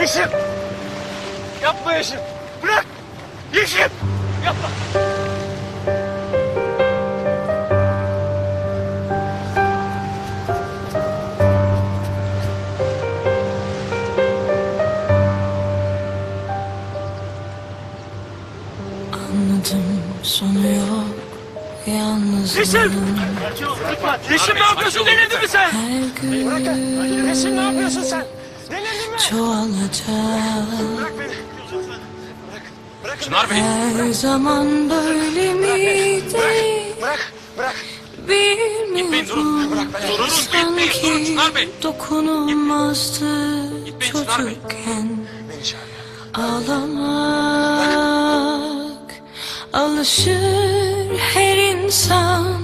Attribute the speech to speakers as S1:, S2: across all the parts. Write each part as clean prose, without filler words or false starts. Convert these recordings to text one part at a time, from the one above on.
S1: Yeşim! Yapma Yeşim! Bırak! Yeşim! Yapma!
S2: Anladım, sonu yok, yalnızlığın.
S1: Yeşim! Yeşim ne yapıyorsun? Denedin mi sen?
S2: Her gün
S1: Bırak! Yeşim ne yapıyorsun sen? Denedin mi?
S2: çoğalacak.
S1: Bırak beni! Bırak!
S3: Çınar Bey!
S2: Her zaman böyle miydi?
S1: Bırak!
S3: Gitmeyin, durun.
S2: Bilmiyorum.
S3: Durun, gitmeyin, durun Çınar Bey.
S2: Dokunulmazdı
S3: Gitmeyin Çınar Bey.
S2: çocukken.
S1: Beni çağır.
S2: Ağlamak alışır her insan,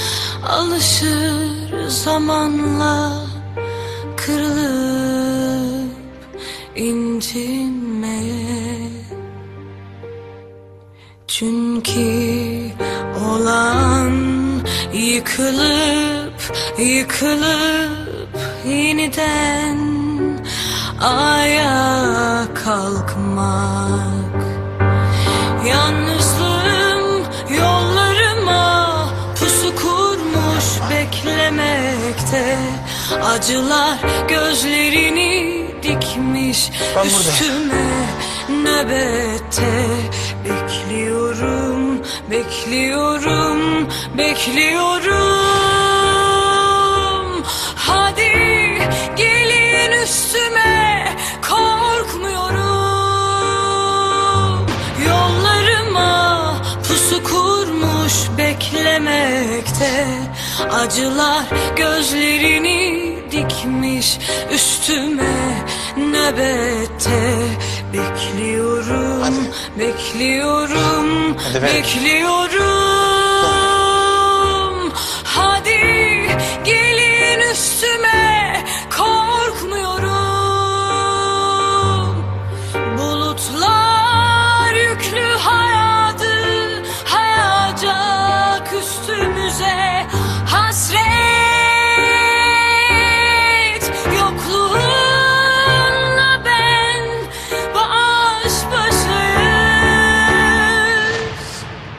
S2: alışır zamanla kırılıp incinmeye. Çünkü olan yıkılıp yeniden ayağa kalkmak. Yalnızlığım yollarıma pusu kurmuş beklemekte. Acılar gözlerini dikmiş üstüme nöbette. Bekliyorum. Hadi gelin üstüme, korkmuyorum. Yollarıma pusu kurmuş beklemekte. Acılar gözlerini dikmiş üstüme nöbette. Bekliyorum. Hadi gelin üstüme, korkmuyorum. Bulutlar yüklü hayacak üstümüze. Hasret yokluğunla ben baş başayız.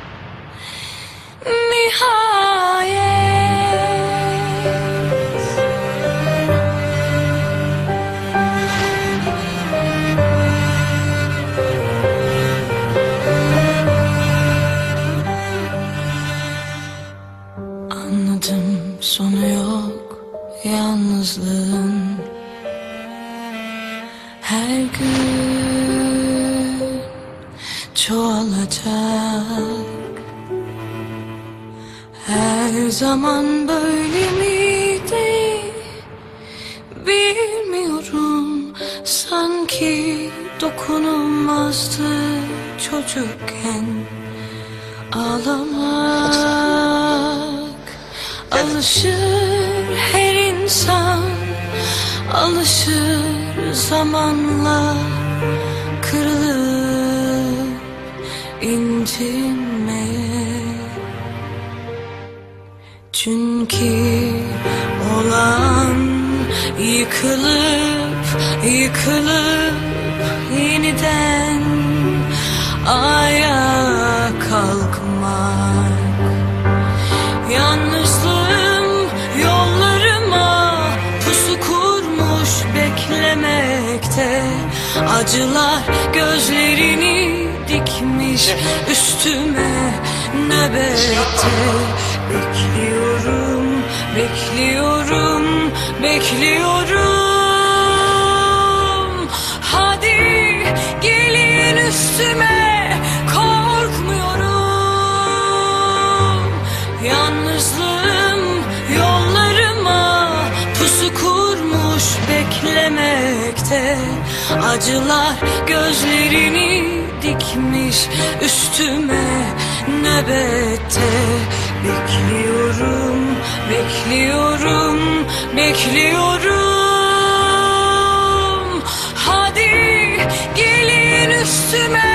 S2: Nihayet. Anladım, sonu yok yalnızlığın. Her gün çoğalacak. Her zaman böyle miydi? Bilmiyorum. Sanki dokunulmazdı çocukken. Ağlamak alışır her insan, alışır zamanla kırılıp incinmeye. Çünkü olan yıkılıp yeniden ayağa kalkmak. Yalnızlığım yollarıma pusu kurmuş beklemekte. Acılar gözlerini dikmiş üstüme nöbette. Bekliyorum. Hadi gelin üstüme, korkmuyorum. Yalnızlığım yollarıma pusu kurmuş beklemekte. Acılar gözlerini dikmiş üstüme nöbette. Bekliyorum. Hadi gelin üstüme,